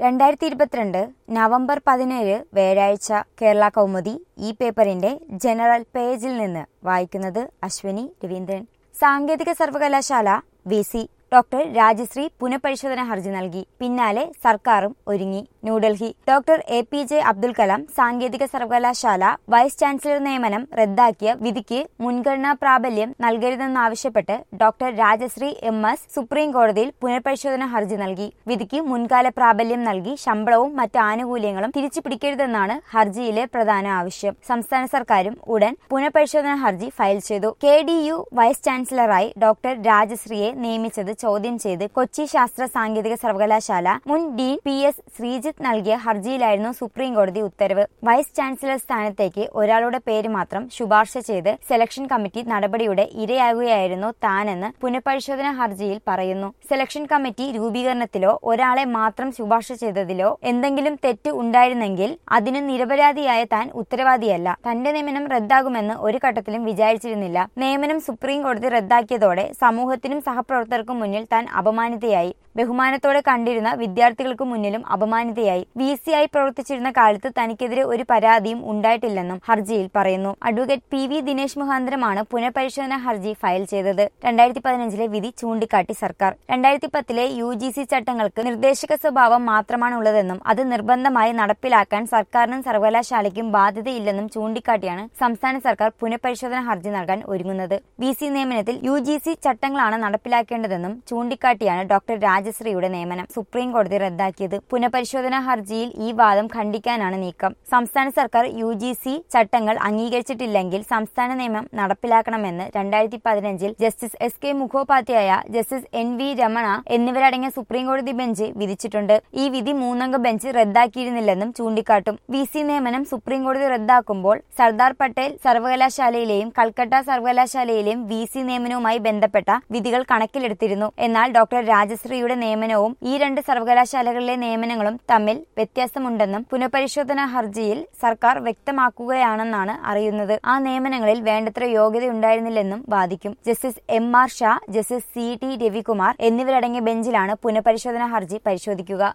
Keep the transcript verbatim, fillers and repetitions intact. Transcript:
രണ്ടായിരത്തി ഇരുപത്തിരണ്ട് നവംബർ പതിനേഴ് വ്യാഴാഴ്ച കേരള കൗമുദി ഈ പേപ്പറിന്റെ ജനറൽ പേജിൽ നിന്ന് വായിക്കുന്നത് അശ്വിനി രവീന്ദ്രൻ. സാങ്കേതിക സർവകലാശാല വി സി ഡോക്ടർ രാജശ്രീ പുനഃപരിശോധന ഹർജി നൽകി. പിന്നാലെ സർക്കാരും ഒരുങ്ങി. New Delhi. Doctor A P J Abdul Kalam സാങ്കേതിക സർവകലാശാല വൈസ് ചാൻസലർ നിയമനം റദ്ദാക്കിയ വിധിക്ക് മുൻഗണനാ പ്രാബല്യം നൽകരുതെന്നാവശ്യപ്പെട്ട് doctor Rajashree M S supreme കോടതിയിൽ പുനഃപരിശോധന ഹർജി നൽകി. വിധിക്ക് മുൻകാല പ്രാബല്യം നൽകി ശമ്പളവും മറ്റ് ആനുകൂല്യങ്ങളും തിരിച്ചു പിടിക്കരുതെന്നാണ് ഹർജിയിലെ പ്രധാന ആവശ്യം. സംസ്ഥാന സർക്കാരും ഉടൻ പുനഃപരിശോധന ഹർജി ഫയൽ ചെയ്തു. കെ ഡി യു വൈസ് ചാൻസലറായി ഡോക്ടർ രാജശ്രീയെ നിയമിച്ചത് ചോദ്യം ചെയ്ത് കൊച്ചി ശാസ്ത്ര സാങ്കേതിക സർവകലാശാല മുൻ ഡീൻ പി എസ് ശ്രീജിത്ത് നൽകിയ ഹർജിയിലായിരുന്നു സുപ്രീം കോടതി ഉത്തരവ്. വൈസ് ചാൻസലർ സ്ഥാനത്തേക്ക് ഒരാളുടെ പേര് മാത്രം ശുപാർശ ചെയ്ത് സെലക്ഷൻ കമ്മിറ്റി നടപടിയുടെ ഇരയാകുകയായിരുന്നു താനെന്ന് പുനഃപരിശോധന ഹർജിയിൽ പറയുന്നു. സെലക്ഷൻ കമ്മിറ്റി രൂപീകരണത്തിലോ ഒരാളെ മാത്രം ശുപാർശ ചെയ്തതിലോ എന്തെങ്കിലും തെറ്റ് ഉണ്ടായിരുന്നെങ്കിൽ അതിന് നിരപരാധിയായ താൻ ഉത്തരവാദിയല്ല. തന്റെ നിയമനം റദ്ദാകുമെന്ന് ഒരു ഘട്ടത്തിലും വിചാരിച്ചിരുന്നില്ല. നിയമനം സുപ്രീം കോടതി റദ്ദാക്കിയതോടെ സമൂഹത്തിനും സഹപ്രവർത്തകർക്കും മുന്നിൽ താൻ അപമാനിതയായി. ബഹുമാനത്തോടെ കണ്ടിരുന്ന വിദ്യാർത്ഥികൾക്ക് മുന്നിലും അപമാനിതയായി. വി സി ആയി പ്രവർത്തിച്ചിരുന്ന കാലത്ത് തനിക്കെതിരെ ഒരു പരാതിയും ഉണ്ടായിട്ടില്ലെന്നും ഹർജിയിൽ പറയുന്നു. അഡ്വക്കേറ്റ് പി വി ദിനേശ് മുഖാന്തരമാണ് പുനഃപരിശോധന ഹർജി ഫയൽ ചെയ്തത്. രണ്ടായിരത്തി പതിനഞ്ചിലെ വിധി ചൂണ്ടിക്കാട്ടി സർക്കാർ രണ്ടായിരത്തി പത്തിലെ യു ജി സി ചട്ടങ്ങൾക്ക് നിർദ്ദേശക സ്വഭാവം മാത്രമാണുള്ളതെന്നും അത് നിർബന്ധമായി നടപ്പിലാക്കാൻ സർക്കാരിനും സർവകലാശാലയ്ക്കും ബാധ്യതയില്ലെന്നും ചൂണ്ടിക്കാട്ടിയാണ് സംസ്ഥാന സർക്കാർ പുനഃപരിശോധന ഹർജി നൽകാൻ ഒരുങ്ങുന്നത്. വി സി നിയമനത്തിൽ യു ജി സി ചട്ടങ്ങളാണ് നടപ്പിലാക്കേണ്ടതെന്നും ചൂണ്ടിക്കാട്ടിയാണ് ഡോക്ടർ രാജശ്രീയുടെ നിയമനം സുപ്രീം കോടതി റദ്ദാക്കിയത്. പുനഃപരിശോധനാ ഹർജിയിൽ ഈ വാദം ഖണ്ഡിക്കാനാണ് നീക്കം. സംസ്ഥാന സർക്കാർ യു ജി സി ചട്ടങ്ങൾ അംഗീകരിച്ചിട്ടില്ലെങ്കിൽ സംസ്ഥാന നിയമം നടപ്പിലാക്കണമെന്ന് രണ്ടായിരത്തി പതിനഞ്ചിൽ justice S K Mukhopadhyay, justice N V Ramana എന്നിവരടങ്ങിയ സുപ്രീം കോടതി ബെഞ്ച് വിധിച്ചിട്ടുണ്ട്. ഈ വിധി മൂന്നംഗ ബെഞ്ച് റദ്ദാക്കിയിരുന്നില്ലെന്നും ചൂണ്ടിക്കാട്ടും. വി സി നിയമനം സുപ്രീം കോടതി റദ്ദാക്കുമ്പോൾ സർദാർ പട്ടേൽ സർവകലാശാലയിലെയും കൽക്കട്ട സർവകലാശാലയിലെയും വി സി നിയമനവുമായി ബന്ധപ്പെട്ട വിധികൾ കണക്കിലെടുത്തിരുന്നു. എന്നാൽ ഡോക്ടർ രാജശ്രീയുടെ നിയമനവും ഈ രണ്ട് സർവകലാശാലകളിലെ നിയമനങ്ങളും തമ്മിൽ വ്യത്യാസമുണ്ടെന്നും പുനഃപരിശോധനാ ഹർജിയിൽ സർക്കാർ വ്യക്തമാക്കുകയാണെന്നാണ് അറിയുന്നത്. ആ നിയമനങ്ങളിൽ വേണ്ടത്ര യോഗ്യതയുണ്ടായിരുന്നില്ലെന്നും വാദിക്കും. Justice M R Shah, justice C T Ravikumar എന്നിവരടങ്ങിയ ബെഞ്ചിലാണ് പുനഃപരിശോധനാ ഹർജി പരിശോധിക്കുക.